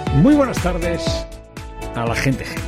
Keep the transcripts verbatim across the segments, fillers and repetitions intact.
Muy buenas tardes a la gente gente.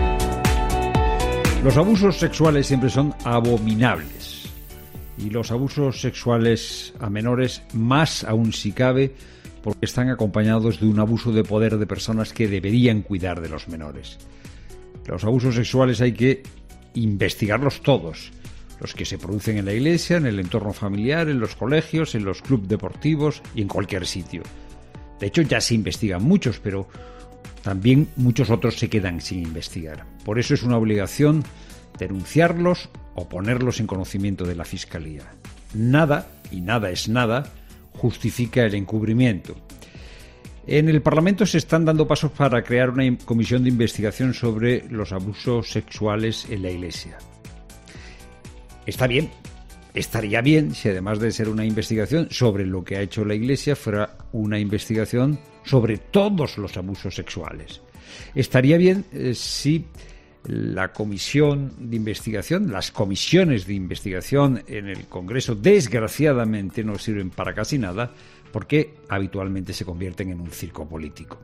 Los abusos sexuales siempre son abominables y los abusos sexuales a menores más aún si cabe porque están acompañados de un abuso de poder de personas que deberían cuidar de los menores. Los abusos sexuales hay que investigarlos todos, los que se producen en la iglesia, en el entorno familiar, en los colegios, en los clubes deportivos y en cualquier sitio. De hecho, ya se investigan muchos, pero también muchos otros se quedan sin investigar. Por eso es una obligación denunciarlos o ponerlos en conocimiento de la Fiscalía. Nada, y nada es nada, justifica el encubrimiento. En el Parlamento se están dando pasos para crear una comisión de investigación sobre los abusos sexuales en la Iglesia. Está bien. Estaría bien si, además de ser una investigación sobre lo que ha hecho la Iglesia, fuera una investigación sobre todos los abusos sexuales. Estaría bien eh, si la comisión de investigación, las comisiones de investigación en el Congreso, desgraciadamente no sirven para casi nada, porque habitualmente se convierten en un circo político.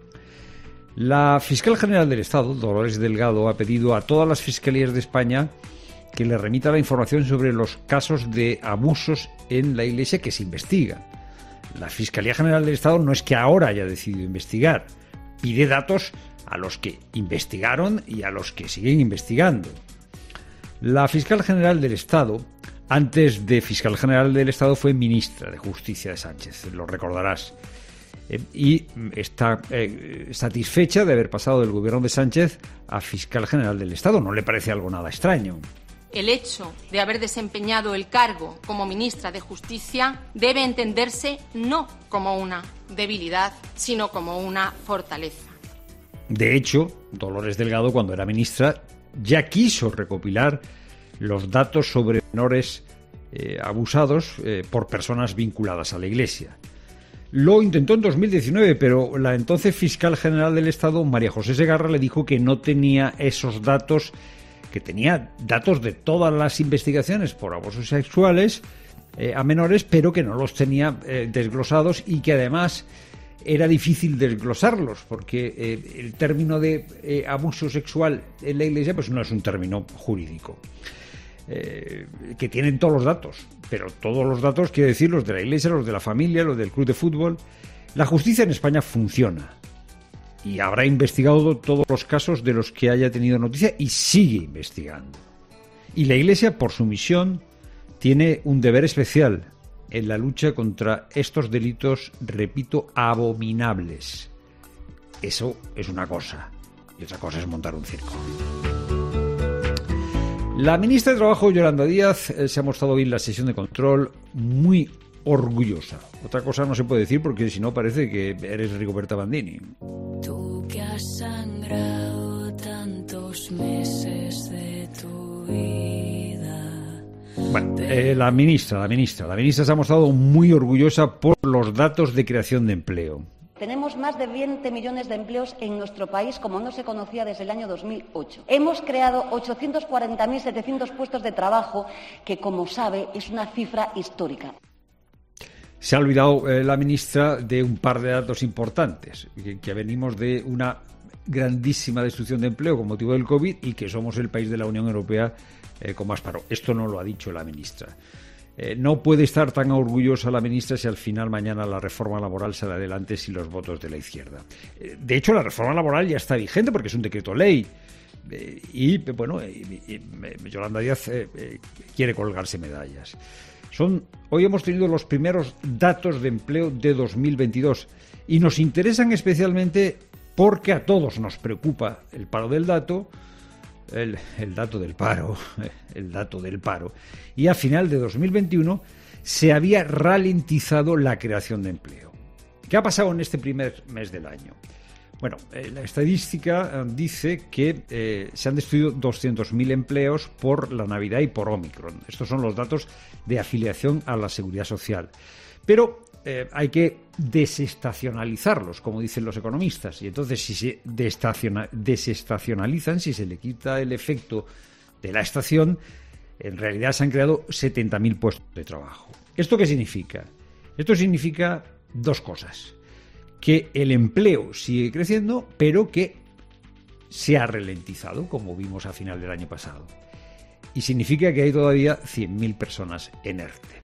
La fiscal general del Estado, Dolores Delgado, ha pedido a todas las fiscalías de España que le remita la información sobre los casos de abusos en la Iglesia que se investigan. La Fiscalía General del Estado no es que ahora haya decidido investigar, pide datos a los que investigaron y a los que siguen investigando. La fiscal general del Estado, antes de fiscal general del Estado, fue ministra de Justicia de Sánchez, lo recordarás, eh, y está eh, satisfecha de haber pasado del gobierno de Sánchez a fiscal general del Estado. No le parece algo nada extraño. El hecho de haber desempeñado el cargo como ministra de Justicia debe entenderse no como una debilidad, sino como una fortaleza. De hecho, Dolores Delgado, cuando era ministra, ya quiso recopilar los datos sobre menores eh, abusados eh, por personas vinculadas a la Iglesia. Lo intentó en dos mil diecinueve, pero la entonces fiscal general del Estado, María José Segarra, le dijo que no tenía esos datos, que tenía datos de todas las investigaciones por abusos sexuales eh, a menores, pero que no los tenía eh, desglosados y que además era difícil desglosarlos, porque eh, el término de eh, abuso sexual en la Iglesia pues no es un término jurídico. Eh, que tienen todos los datos, pero todos los datos, quiero decir, los de la Iglesia, los de la familia, los del club de fútbol. La justicia en España funciona y habrá investigado todos los casos de los que haya tenido noticia y sigue investigando. Y la Iglesia, por su misión, tiene un deber especial en la lucha contra estos delitos, repito, abominables. Eso es una cosa, y otra cosa es montar un circo. La ministra de Trabajo, Yolanda Díaz, se ha mostrado hoy en la sesión de control muy orgullosa. Otra cosa no se puede decir porque si no parece que eres Rigoberta Bandini. Tú que has sangrado tantos meses de tu vida. Bueno, eh, la ministra, la ministra, la ministra se ha mostrado muy orgullosa por los datos de creación de empleo. Tenemos más de veinte millones de empleos en nuestro país como no se conocía desde el año dos mil ocho. Hemos creado ochocientos cuarenta mil setecientos puestos de trabajo, que como sabe es una cifra histórica. Se ha olvidado eh, la ministra de un par de datos importantes, que, que venimos de una grandísima destrucción de empleo con motivo del COVID y que somos el país de la Unión Europea eh, con más paro. Esto no lo ha dicho la ministra. Eh, no puede estar tan orgullosa la ministra si al final mañana la reforma laboral sale adelante sin los votos de la izquierda. Eh, de hecho, la reforma laboral ya está vigente porque es un decreto ley. Eh, y, bueno, eh, eh, Yolanda Díaz eh, eh, quiere colgarse medallas. Son, hoy hemos tenido los primeros datos de empleo de dos mil veintidós y nos interesan especialmente porque a todos nos preocupa el paro del dato, el, el dato del paro, el dato del paro. Y a final de dos mil veintiuno se había ralentizado la creación de empleo. ¿Qué ha pasado en este primer mes del año? Bueno, eh, la estadística eh, dice que eh, se han destruido doscientos mil empleos por la Navidad y por Omicron. Estos son los datos de afiliación a la Seguridad Social. Pero eh, hay que desestacionalizarlos, como dicen los economistas. Y entonces, si se destaciona, desestacionalizan, si se le quita el efecto de la estación, en realidad se han creado setenta mil puestos de trabajo. ¿Esto qué significa? Esto significa dos cosas. que el empleo sigue creciendo, pero que se ha ralentizado, como vimos a final del año pasado. Y significa que hay todavía cien mil personas en ERTE.